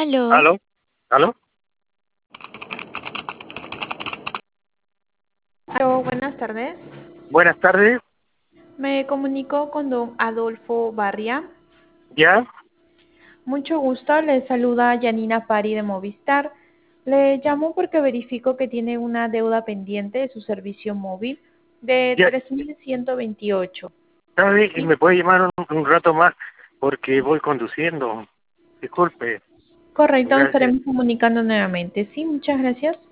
Aló, ¿Aló? ¿Aló? aló, buenas tardes. Buenas tardes. Me comunico con don Adolfo Barria. ¿Ya? Mucho gusto, le saluda Yanina Pari de Movistar. Le llamo porque verifico que tiene una deuda pendiente de su servicio móvil de ¿Ya? 3.128. ¿Sabe? ¿Sí? ¿Me puede llamar un rato más? Porque voy conduciendo. Disculpe. Correcto, nos Gracias. estaremos comunicando nuevamente. Sí, muchas gracias.